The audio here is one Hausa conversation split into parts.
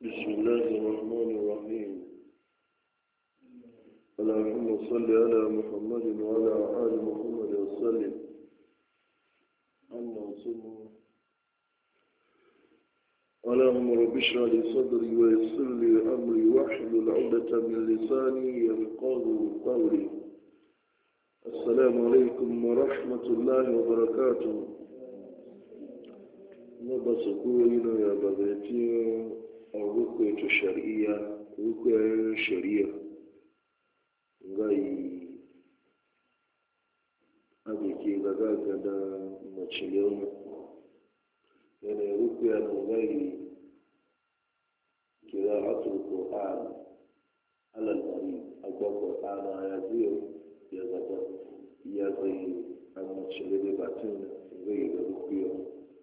بسم الله الرحمن الرحيم. اللهم صل على محمد وعلى آل محمد وسلم. اللهم رب اشرح لي صدري ويسر لي أمري واحلل عقدة من لساني يفقهوا قولي. السلام عليكم ورحمة الله وبركاته. نبصقوين يا بغيتي الرقية الشرعية رقية الشريعة غاي أبيكي غاغا ماتشيليون يعني رقية غاي قراءة القرآن على المريض أقوى القرآن يزيو يزي الماتشيليون باتين غاي رقية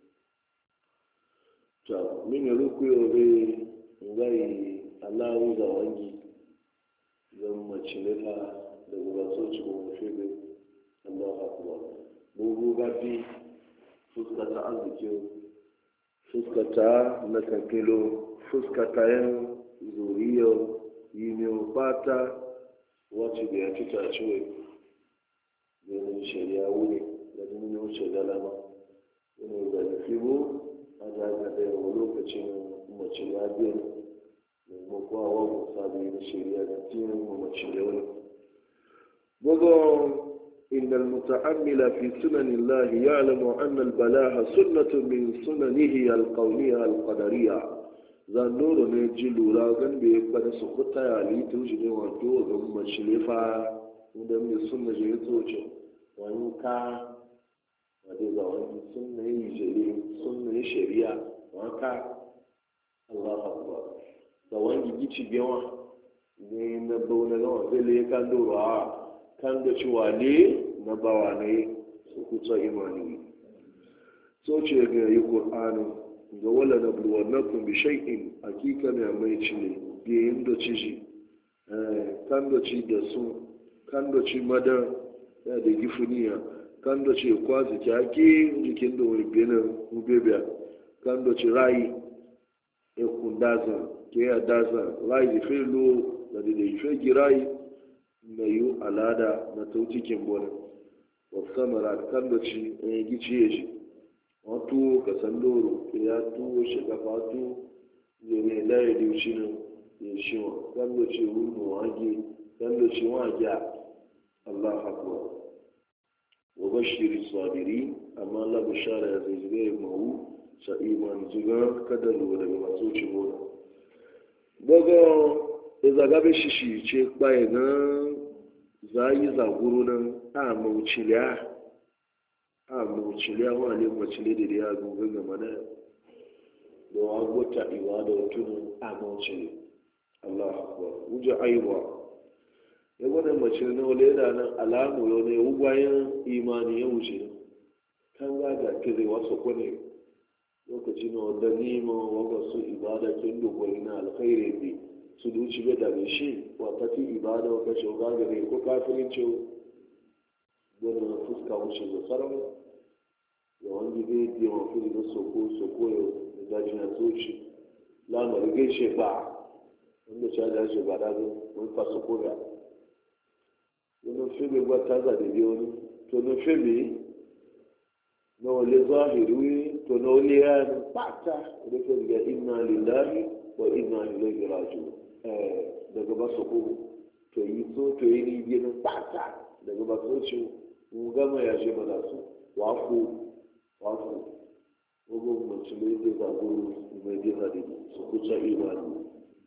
min rukuyo be ngai Allahu da wangi zan mace lefa da gubato ci ko febe Allahu akbar bugu gabi fuskata arziki fuskata na kankilo fuskata yan zuriyo yimiyo fata wacce da ya tuta ciwe ganin shari'a wuri da jini wuce galama wani da fibo a zaga da yawa lokacin mace ya biya maimakon awon musabi na shari'a da tiyan mace da wani bugun inda muta'ammila fi sunanin lahi ya alamu annal balaha sunnatu min sunanihi alkauniya alkadariya zandoro ne ji lura gan da ya kwada su kuta ya litin shi ne wato ga mace lefa inda mai sunna je ya toce wani ka wadda za wani sunna yi jere sunna yi shari'a waka Allah akbar da wani gici biyawa ne na bauna gawa zai le kan dora kan da cewa ne na bawa ne su kusa imani so ce ga yi qur'ani ga wala nabluwannakum bi shay'in hakika ne mai cile biyin da ciji kan da ci da su kan da ci madan da gifuniya kan da ce kwazi kyake jikin da wani benin ubebiya kan da ce rayi ya kundaza ke ya daza rayi da fe lo da da fe girayi na yi alada na tautikin bonin wasu samara kan da ce ya gici ya shi wato ka san loro ya tuwo shagafa tu ya ne laye da wuce nan ya shi wa kan da ce wunu wage kan da ce wage Allah akbar وبشر الصابرين أما لا بشارة زيزغي مهو سإيمان زغان كدر ولا بمسوش مولا بغا إذا غاب الشيشي چيك باينا زاي زاغورونا موچليا واني موچلي دي دي آغو غنغ منا لو أغوتا إوادا وتنو موچلي الله أكبر وجا أيوا ya gwada mace na wale da nan alamu yau ne ugwayen imani ya wuce kan gaga kire wasu kwane lokaci na wadda nima waga su ibada kin dogwari na alkhairi ne su duci bai da shi wata ti ibada wata shi gaga ne ko kafirin ce gwada fuska wuce da tsaron ya wani bai biya mafi da soko yau da daji na toci lamar gaishe ba wanda ta dace ba da wani fasa koda wani febe gwa ta zaɗe da wani to na febe na wale zahiri to na wale ya yi ɓata da ke daga inna lillahi wa inna ilaihi raji'un daga ba su kuma to yi so to yi ni gina ɓata daga ba su ce mu gama ya ce mana su wafu wago mace mai da zagoro mai gina da su kusa imani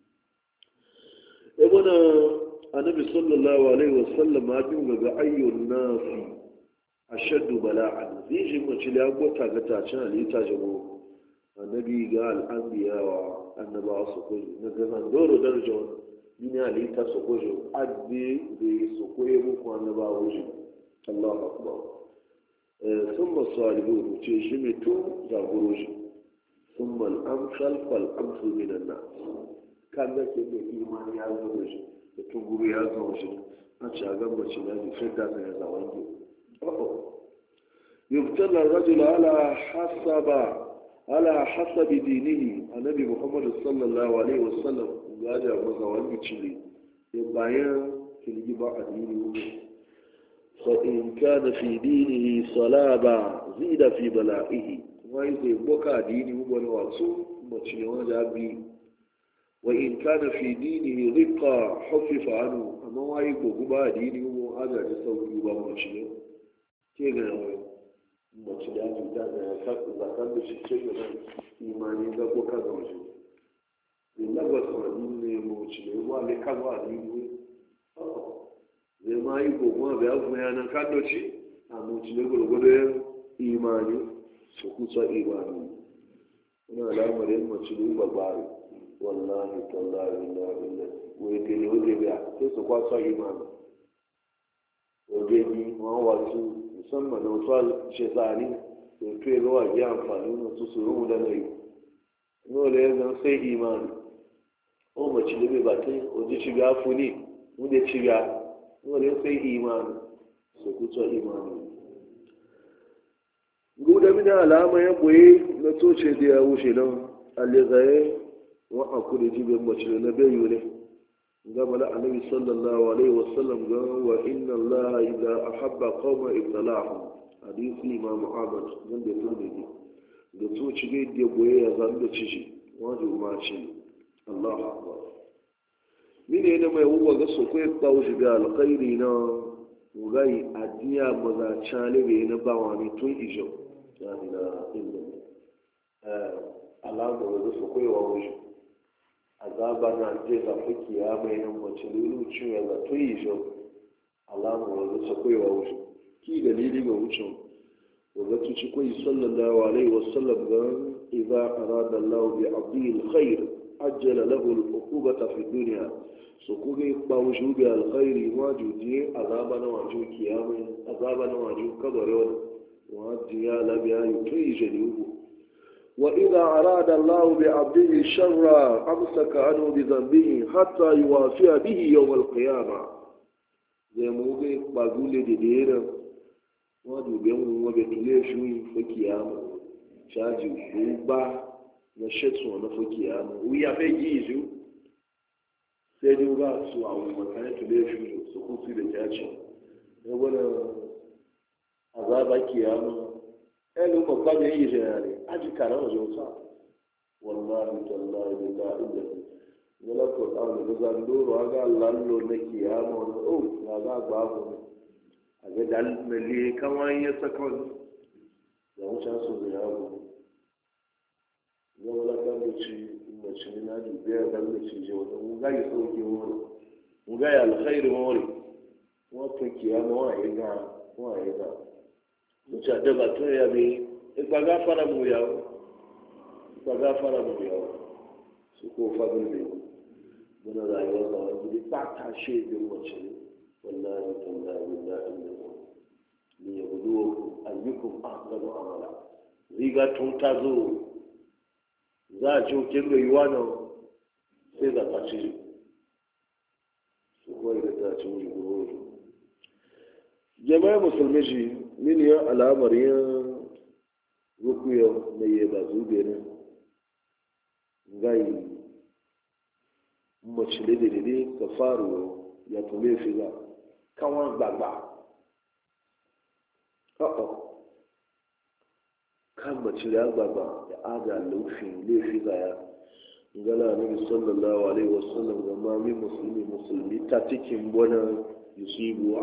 annabi sallallahu alaihi wasallam ya dinga ga ayyun nasi ashaddu bala'an zai ji mace ya gota ga tacin halitta jago annabi ga al'anbiya wa annaba su koyi na gazan doro daraja wani halitta su koyi adde da su koyi muku annaba wuce Allahu akbar thumma salihu ce shi mai tun zagoro shi thumma al-amsal fal amsal min an-nas kan da ke da imani ya zo da shi da tunguru ya zama shi a ci a gamba ci na jifin da ya zawon yi yubtala rajul ala hasaba ala hasabi dinihi annabi muhammadu sallallahu alaihi wasallam ya da maza wani cile ya bayan kilgi ba addini ne fa in kana fi dinihi salaba zida fi bala'ihi wai zai boka addini wani wasu mace wanda bi wa in kana fi dinihi riqa hufifa anhu amma wai gogu ba addini mu aga da sauki ba mace ke ga mace da ji da zakar da shi ce ga imani ga boka ga waje in da ba su ne mu ci ne wa le ka ba addini zai ma yi gogu ba ya kuma yana kadoci a mu ci ne gurgudu imani su kusa imani ina lamarin mace da ba bari wallahi tallahi la ilaha wai gele waje biya sai su kwasa imani waje ni ma wasu musamman na wasu shezani da tuye ga waje amfani na su suru da na yi nole ya zan sai imani o mace da bai batai waje shiga funi wanda shiga nole sai imani su kusa imani guda mina alama ya boye na toce da ya wuce nan alizaye wa a kudu jibin mace na bayu ne gama da annabi sallallahu alaihi wasallam ga wa inna allaha idza ahabba qauma ibtalahum hadisi imam ahmad dan da turmi da toce da boye ya zan da cici wajen ma ce Allahu akbar mine ne mai wuwa ga so kai kawo shi da alkhairi na mugai adiya maza chale be na bawani tun ijo ya ila inda alamu da su koyewa wuce azaba na je da fuki ya mai nan wace lulu ciwo da to yi shi alamu da su koyewa wuce ki dalili ga wucin wa tuci koyi sallallahu alaihi wasallam ga idza arada Allah bi abdi alkhair ajjala lahu al-uqubata fi dunya so kuge ba wuce bi alkhairi wajudi azaba na waju kiyama azaba na waju kabare wajudi ya labiya to yi shi وإذا أراد الله بعبده الشر أمسك عنه بذنبه حتى يوافي به يوم القيامة زي موجي بقول دينا وادو بيوم وبتلي شوي في قيامة شاجي وبا نشتو أنا في قيامة ويا في جيزو سيدي وبا سوا ومكان تلي شوي سكوتي بتاعي يقول عذاب قيامة ẹnu kọ̀ọ̀kan ní èyí rẹ̀ rẹ̀ ájíkàrà ọ̀yọ́ sá wọláhì tàláhì nígbà ilẹ̀ nílọ́pọ̀ táwọn ìgbésà lóòrò ágá lálò lẹ́kì àmọ́ ó lágá àgbà àbọ̀ àgẹ́dà mẹ́lẹ́ káwọn ayé sẹ́kọ̀ọ́ làwọn ṣáṣọ rẹ̀ àbọ̀ yọ́wọ́ lákà lọ́sí ìmọ̀ṣẹ́ ní láti gbé ẹ̀dá lọ́sí ìjọ wọn mú gáyé sókè wọn rẹ̀ mú gáyé àlùfáìrì wọn rẹ̀ wọ́n tún kì í àmọ́ wọn àyè gà mucha daga to ya bi ipaga fara mu yawo su ko fadin ne muna rayuwa da wani ba ta she da wace wallahi tallahi la ilaha illa ni yabudu ayyukum ahsanu amala riga tun ta zo za a ci kin da yiwano sai da ta ci su ko da ta ci mu goro jama'a musulmi shi miliyan alamar yin rukuya mai yaba zube ne gai mace da dede ka faru ya tule fiza kawon gbagba kan mace da gbagba da aga laufin laifiza ya gana nabi sallallahu alaihi wasallam ga mami musulmi ta cikin wani yusufu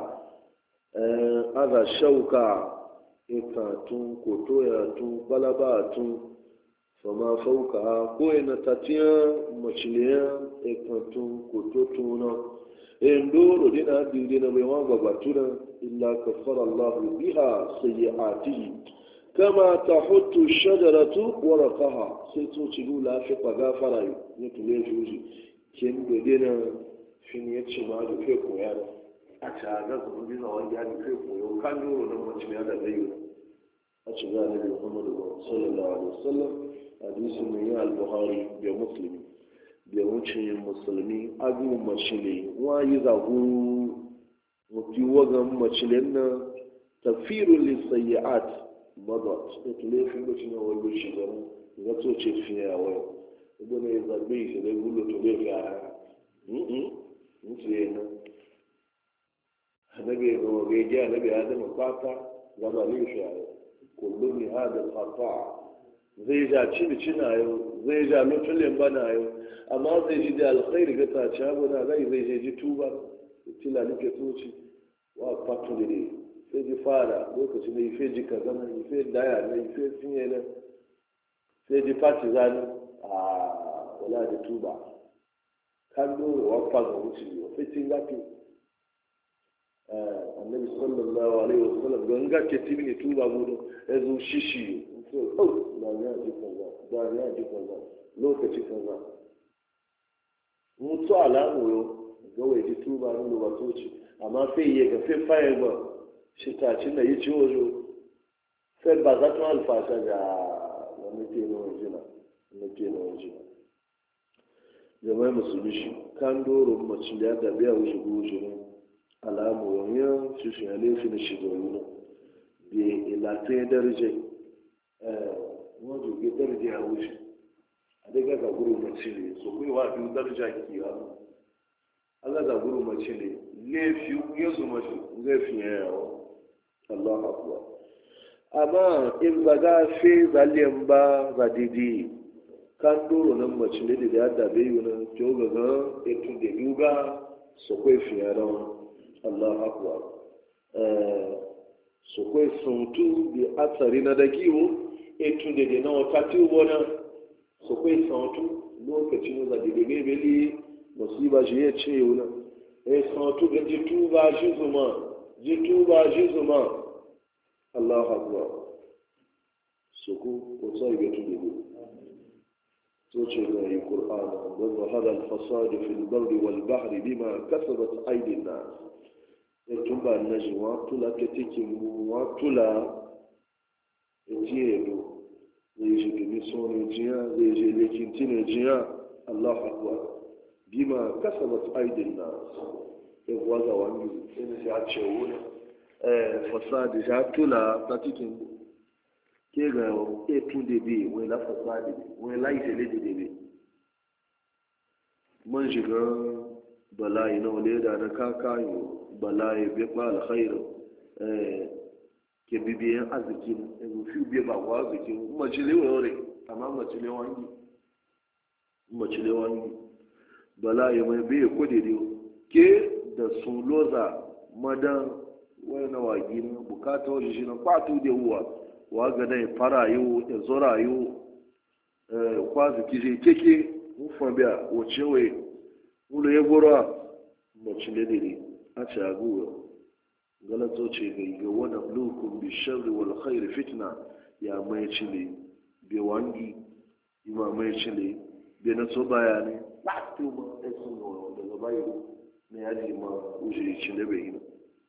aza shauka ikatun kotoyatun balabatun fama fauka ko yana tatiyan maciliyan ikatun kototuna indoro dina dina mai wanga batuna illa kafara Allah biha sayyi'atihi kama tahuttu shajaratu waraqaha sai to ci lula fi gafara ne tule juji kin dina shin yace ma da kai koyar a caga su bi na wani ya kai koyo kan yoro nan mace ya da zai a ci ga nabi Muhammad sallallahu alaihi wasallam hadisi mai al-Bukhari da Muslim da wucin musulmi abu mashile wayi zagu mutu wagan mashilen na tafirul lisayyi'at madat ita laifin da cin yawon lushi zama ga tsoce fiye a wayo ibo ne ya zaɓe shi da gulo to bai ga mutu ya nan annabi ga wabe ya annabi adam fata ga ba laifi a yau kullum ni hada fata zai ja cina yau zai ja lutulin bana yau amma zai ji da alkhairi ga ta ci abu na zai je ji tuba tila nake tsoci wa fatu da dai sai ji fara lokacin da ife ji kaza na ife daya na ife cinye na sai ji fati zani a wala da tuba kan dole wa fa ga wuce yau fitin gafi annabi sallallahu alaihi wasallam don ga ke tibini tuba gudu ya zo shishi so da ya ji kaza lokaci kaza mutu alamu yau ga wai ji tuba ne ba toci amma sai ya ga sai faye ba shi ta cin da yi ci wajo sai ba za ta alfasa ga wani ke na wajina jama'i musulmi shi kan doro mace da ya biya wuce goji ne alamu yanyan su shi hale fi na shiga wani da ilatai darje wajen ga darje a wuce a daga ga guru mace ne so kai wa biyu darja kiya Allah ga guru mace ne laifi ya zuma shi laifin ya yawo Allah akbar amma in ba ga fe zaliyan ba za didi kan doro nan mace ne da ya dabe yi nan kyau ga ga etu da yuga so kai fiye da Allah akbar so kai suntu bi atsari na dakiwo etu da na wakati wona so kai suntu lokacin da da beli musiba shi ya ce yau nan suntu ga jitu ba shi zuma Allah akbar so ku ko sai ga tu da توجه القرآن وظهر الفساد في البر والبحر بما كسبت أيدي الناس يتبع النجوى تلا كتكم وتلا يجيرو يجي بمسون يجيا يجي لكنتين يجيا الله أكبر بما كسبت أيدي الناس يبغى وانجي إن جاء شؤون فساد جاء تلا تتكم ke ga etun dede wai la fasadi wai la isele dede man shiga bala'i na wale da na kakayo bala'i bai ba alkhairu ke bibiyan arziki ne fi biya ba wa arziki macile wore amma macile wangi bala'i mai bai ko dede ke da sun loza madan wani na wagi na bukata wajen shi na kwatu da uwa waga dai fara yiwu ya zora yiwu kwazi kije keke mufan biya wace wai ulo ya gora mace da dare a ce a guwa galato ce ga wani blukun bi sharri wal khairi fitna ya mai cile bi wangi ima mai cile bi na so baya ne ba tu ma da sun daga bayi ne ya ji ma uje cile bai yi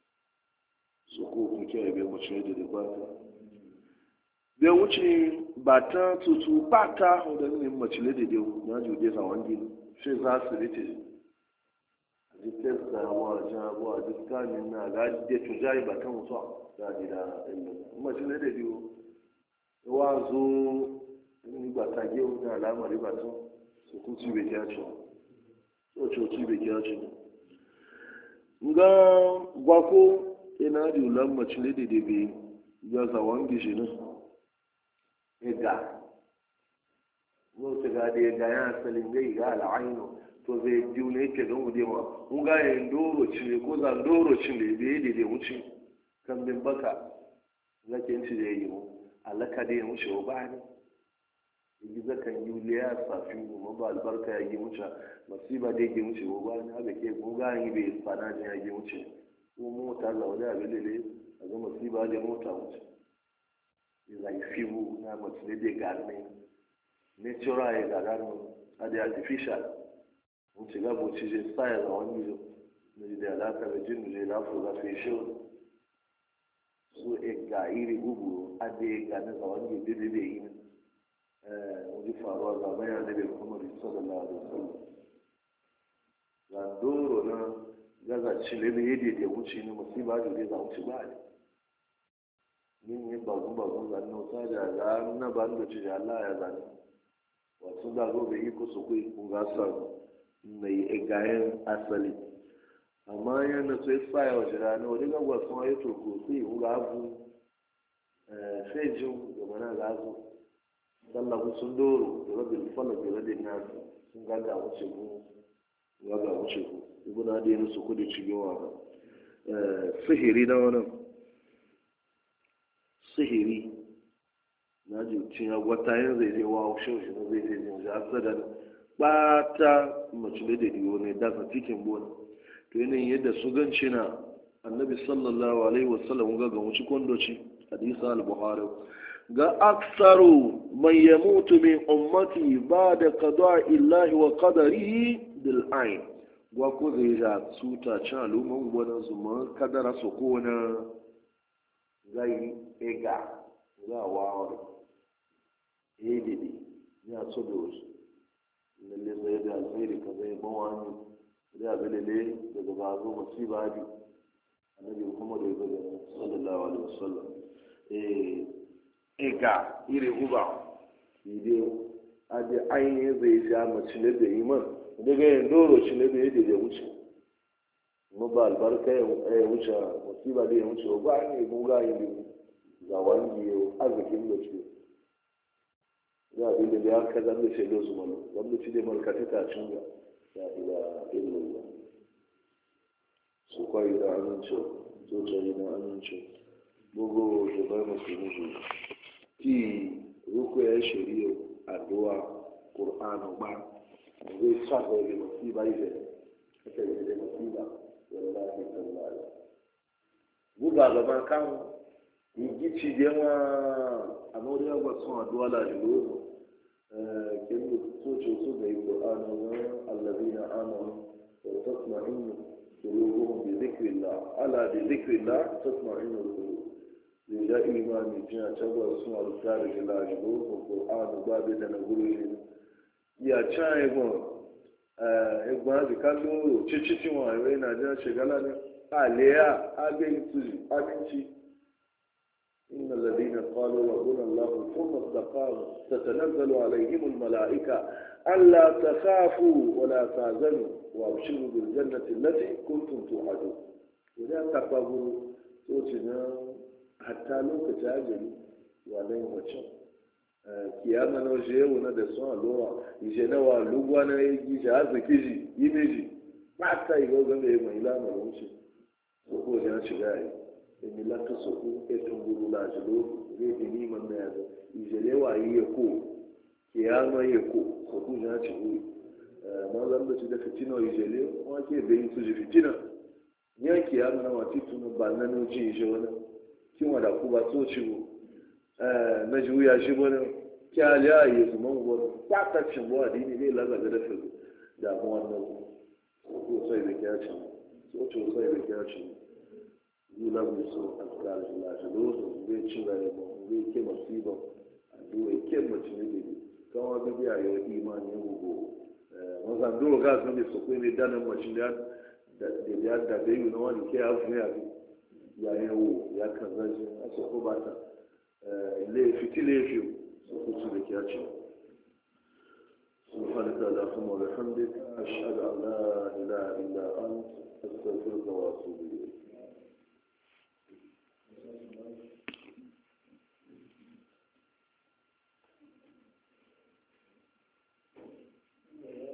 so ko kun kiyaye bai mace da ba ta bai wuce ba ta tutu ba ta hudanin yin macile da dewu ya jude sa wangi shi za su rite a jikin samuwa jabuwa a jikin na ga da tujayi ba ta mutu da da macile da dewu wa zo ni ba ta gewu na alamari ba ta su kuci bai kya ce so coci bai kya ce nga gwako ina da ulan macile da debe ya za wangi shi nan ega wata ga da ega ya asalin gai ga al'ainu to zai biyu ne yake don wude ma mun ga yin doro cile ko zan doro cile da ya daidai wuce kan bin baka zake ci da yi mu alaka da ya wuce wa ba ne yi zakan yi liya safi mu ba albarka ya yi wuce masiba da ya wuce wa ba ne haka ke mun ga yi bai fana da ya yi wuce ko mota zaune a belele a ga masiba da mota wuce zai fibu na mutu da gane natural ya gagaro a da artificial mun ci gabo ci je style da wani zo ne da alaka da jin da na fu da facial so e ga iri gugu a da ga na da wani da da yi wani faruwa ga bayan da kuma sallallahu alaihi wasallam ga doro na gaza ci le da yake da wuce ne musiba da zai za wuce ba ne min yi bagun zanen ta da za na ban da ci da Allah ya zane wasu da gobe yi kusa kai kun gasa mai egayen asali amma yana sai tsaya wa jirana wani gagwa sun yi turku sai kun ga abu sai jin da mana ga abu sallahu sun doro da rabin falak da rabin nasu sun gaga wuce ku ibu na da yin su kudi cigewa ba sihiri na wani sihiri na ji cin agwata yin zai je wa shi na zai je jin ja sada ba ta mace da diyo ne da sa cikin bona to yanayin yadda su ganci na annabi sallallahu alaihi wasallam ga wuce kondoci hadisi al-buhari ga aksaru man yamutu min ummati ba'da qada'i illahi wa qadarihi bil ayn gwa ko zai ja suta cha lumun gwanan zuma kadara su ko na gai ega za wa edidi ya so do lalle zai da alheri ka zai bawani da belele daga bazo masiba ji annabi Muhammad sallallahu alaihi wasallam ega iri uba ide ade ainihin zai sha mace ne da iman daga yin doro shi ne da yadda ya wuce mu ba albarka ya wuce musiba da ya wuce ba ne guga yi da wani yau arzikin da ce za a da ya ka zan da ce da su malo zan da ci da markata ta cin ga ya ila illallah su kwayi da aminci zuciya da aminci bugu da bai musulmi ki ruku ya shari'a addu'a qur'anu ba zai sa ga da musiba yi ake da musiba wallahi tallahi buga gaba kan yi ci dewa a mawariya ba sun addu'a la jilo kin so ce so da qur'anu wa allazina amanu wa tatma'innu qulubuhum bi dhikrillah ala bi dhikrillah tatma'innu qulub da imani jiya cewa sun alƙari da lajibo ko Qur'anu ba da na guri ya cha ego egba di kallo chichi wa we na ja shigala ne alea abe tuji abinci innal ladina qalu rabbuna allah thumma istaqamu tatanazzalu alaihim al malaika alla takhafu wa la tahzanu wa abshiru bil jannati allati kuntum tu'adun idan takaburu to cina hatta lokaci ajali wa nan wacce kiyama na waje yau na da sun alowa ije na wa lugwa na ya gi ja arziki ji yi meji ba ta yi gaugan da ya mai lamar wuce so ko ya shiga yi emi lati so ko e tunguru la jilo zai bi ni man na yazo ije ne wa yi ya ko kiyama ya ko so ko ya ci wuri ma zan da ci da fitina ije ne wa ke bayin su ji fitina ya kiyama na wa titunu ba nan ji ije wani kin wada ku ba so ciwo na juya shi bane kyaliya yi su man gwada ta kacin buwa dini ne laga da dafa damuwa nan ko sai da kyacin so to sai da kyacin yi lagu so alkar jila jilo so zai ci raye ba zai ke masiba a duwa ke mace ne ne kan wa bibi a yau imani ya gugu mazan duro ga sun da su kai ne danin mace da bai yi na wani ke hafi ne a ya yawo ya kan zaji a soko ba ta fiti laifi su kusa da kyaci سبحانك اللهم وبحمدك أشهد أن لا إله إلا أنت أستغفرك وأتوب إليك